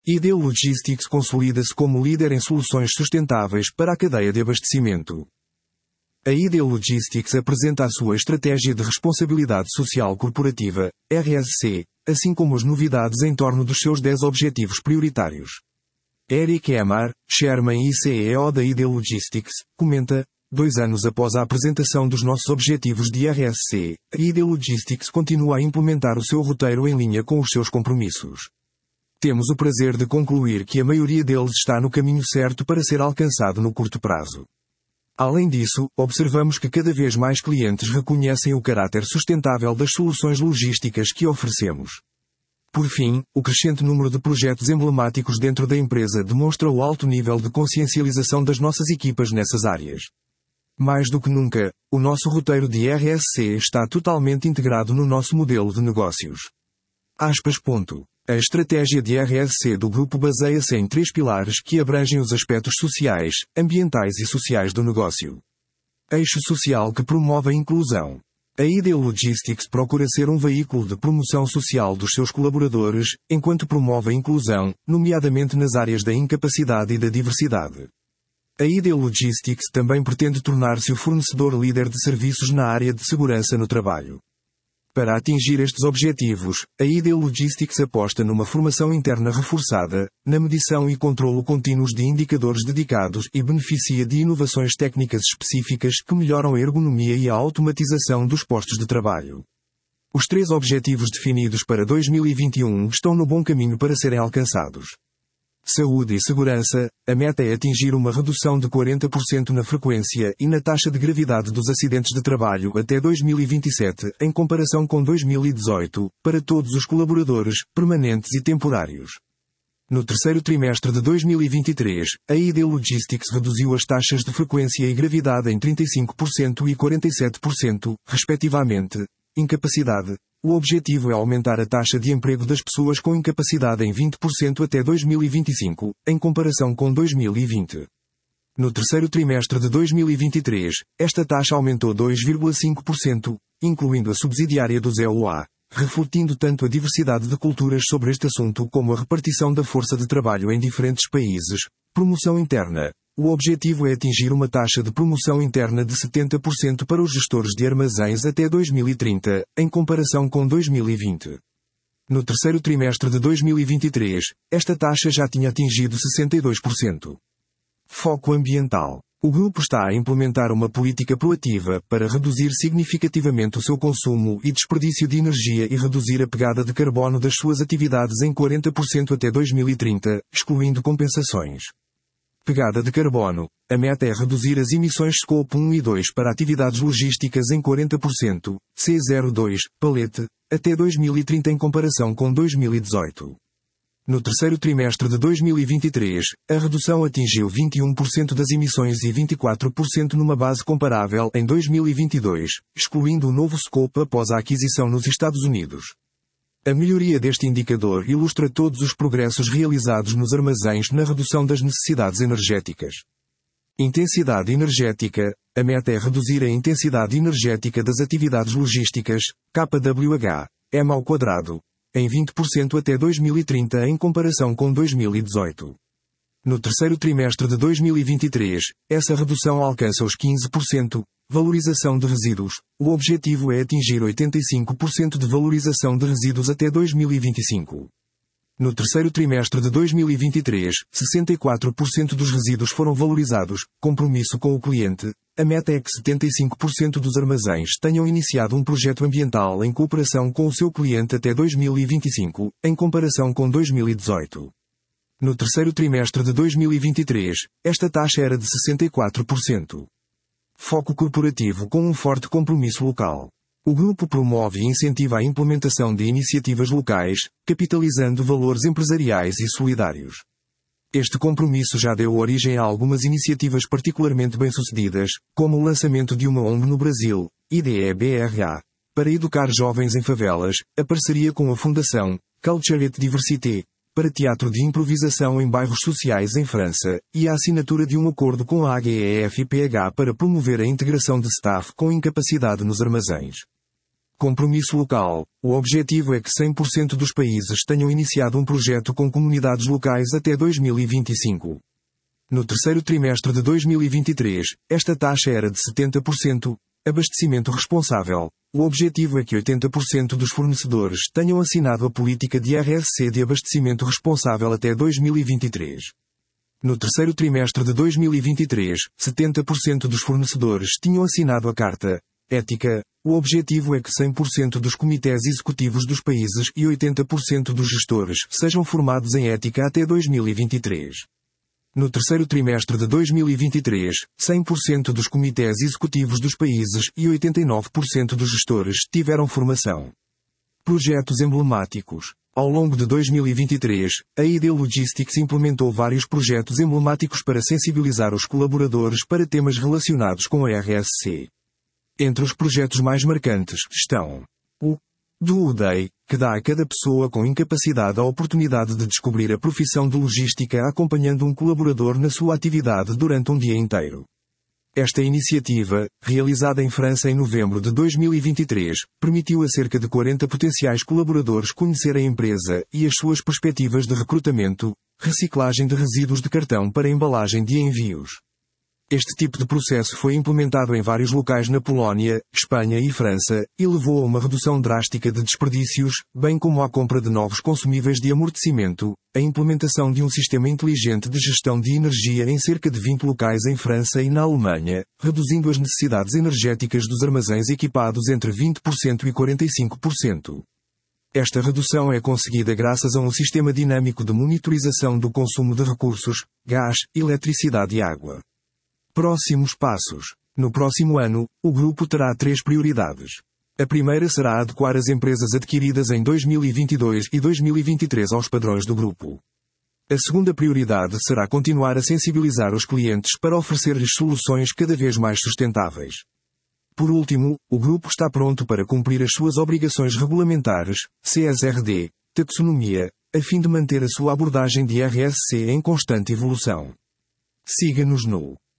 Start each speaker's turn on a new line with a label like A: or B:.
A: ID Logistics consolida-se como líder em soluções sustentáveis para a cadeia de abastecimento. A ID Logistics apresenta a sua estratégia de responsabilidade social corporativa, RSC, assim como as novidades em torno dos seus 10 objetivos prioritários. Eric Emar, Chairman e CEO da ID Logistics, comenta: 2 anos após a apresentação dos nossos objetivos de RSC, a ID Logistics continua a implementar o seu roteiro em linha com os seus compromissos. Temos o prazer de concluir que a maioria deles está no caminho certo para ser alcançado no curto prazo. Além disso, observamos que cada vez mais clientes reconhecem o caráter sustentável das soluções logísticas que oferecemos. Por fim, o crescente número de projetos emblemáticos dentro da empresa demonstra o alto nível de consciencialização das nossas equipas nessas áreas. Mais do que nunca, o nosso roteiro de RSC está totalmente integrado no nosso modelo de negócios. A estratégia de RSC do grupo baseia-se em 3 pilares que abrangem os aspectos sociais, ambientais e sociais do negócio. Eixo social que promove a inclusão. A ID Logistics procura ser um veículo de promoção social dos seus colaboradores, enquanto promove a inclusão, nomeadamente nas áreas da incapacidade e da diversidade. A ID Logistics também pretende tornar-se o fornecedor líder de serviços na área de segurança no trabalho. Para atingir estes objetivos, a ID Logistics aposta numa formação interna reforçada, na medição e controlo contínuos de indicadores dedicados e beneficia de inovações técnicas específicas que melhoram a ergonomia e a automatização dos postos de trabalho. Os 3 objetivos definidos para 2021 estão no bom caminho para serem alcançados. Saúde e segurança, a meta é atingir uma redução de 40% na frequência e na taxa de gravidade dos acidentes de trabalho até 2027, em comparação com 2018, para todos os colaboradores, permanentes e temporários. No terceiro trimestre de 2023, a ID Logistics reduziu as taxas de frequência e gravidade em 35% e 47%, respectivamente. Incapacidade. O objetivo é aumentar a taxa de emprego das pessoas com incapacidade em 20% até 2025, em comparação com 2020. No terceiro trimestre de 2023, esta taxa aumentou 2,5%, incluindo a subsidiária do ZOA, refletindo tanto a diversidade de culturas sobre este assunto como a repartição da força de trabalho em diferentes países. Promoção interna. O objetivo é atingir uma taxa de promoção interna de 70% para os gestores de armazéns até 2030, em comparação com 2020. No terceiro trimestre de 2023, esta taxa já tinha atingido 62%. Foco ambiental. O grupo está a implementar uma política proativa para reduzir significativamente o seu consumo e desperdício de energia e reduzir a pegada de carbono das suas atividades em 40% até 2030, excluindo compensações. Pegada de carbono. A meta é reduzir as emissões Scope 1 e 2 para atividades logísticas em 40%, C02, palete, até 2030 em comparação com 2018. No terceiro trimestre de 2023, a redução atingiu 21% das emissões e 24% numa base comparável em 2022, excluindo o novo Scope após a aquisição nos Estados Unidos. A melhoria deste indicador ilustra todos os progressos realizados nos armazéns na redução das necessidades energéticas. Intensidade energética. A meta é reduzir a intensidade energética das atividades logísticas, kWh, m², em 20% até 2030 em comparação com 2018. No terceiro trimestre de 2023, essa redução alcança os 15%. Valorização de resíduos. O objetivo é atingir 85% de valorização de resíduos até 2025. No terceiro trimestre de 2023, 64% dos resíduos foram valorizados. Compromisso com o cliente. A meta é que 75% dos armazéns tenham iniciado um projeto ambiental em cooperação com o seu cliente até 2025, em comparação com 2018. No terceiro trimestre de 2023, esta taxa era de 64%. Foco corporativo com um forte compromisso local. O grupo promove e incentiva a implementação de iniciativas locais, capitalizando valores empresariais e solidários. Este compromisso já deu origem a algumas iniciativas particularmente bem-sucedidas, como o lançamento de uma ONG no Brasil, IDEBRA, para educar jovens em favelas, a parceria com a Fundação Culture et Diversité, para teatro de improvisação em bairros sociais em França, e a assinatura de um acordo com a AGEFPH para promover a integração de staff com incapacidade nos armazéns. Compromisso local. O objetivo é que 100% dos países tenham iniciado um projeto com comunidades locais até 2025. No terceiro trimestre de 2023, esta taxa era de 70%. Abastecimento responsável. O objetivo é que 80% dos fornecedores tenham assinado a política de RSC de abastecimento responsável até 2023. No terceiro trimestre de 2023, 70% dos fornecedores tinham assinado a Carta Ética. O objetivo é que 100% dos comitês executivos dos países e 80% dos gestores sejam formados em ética até 2023. No terceiro trimestre de 2023, 100% dos comitês executivos dos países e 89% dos gestores tiveram formação. Projetos emblemáticos. Ao longo de 2023, a ID Logistics implementou vários projetos emblemáticos para sensibilizar os colaboradores para temas relacionados com a RSC. Entre os projetos mais marcantes estão o Do Day, que dá a cada pessoa com incapacidade a oportunidade de descobrir a profissão de logística acompanhando um colaborador na sua atividade durante um dia inteiro. Esta iniciativa, realizada em França em novembro de 2023, permitiu a cerca de 40 potenciais colaboradores conhecer a empresa e as suas perspectivas de recrutamento, reciclagem de resíduos de cartão para embalagem de envios. Este tipo de processo foi implementado em vários locais na Polónia, Espanha e França, e levou a uma redução drástica de desperdícios, bem como à compra de novos consumíveis de amortecimento, a implementação de um sistema inteligente de gestão de energia em cerca de 20 locais em França e na Alemanha, reduzindo as necessidades energéticas dos armazéns equipados entre 20% e 45%. Esta redução é conseguida graças a um sistema dinâmico de monitorização do consumo de recursos, gás, eletricidade e água. Próximos passos. No próximo ano, o grupo terá 3 prioridades. A primeira será adequar as empresas adquiridas em 2022 e 2023 aos padrões do grupo. A segunda prioridade será continuar a sensibilizar os clientes para oferecer-lhes soluções cada vez mais sustentáveis. Por último, o grupo está pronto para cumprir as suas obrigações regulamentares, CSRD, taxonomia, a fim de manter a sua abordagem de RSC em constante evolução. Siga-nos no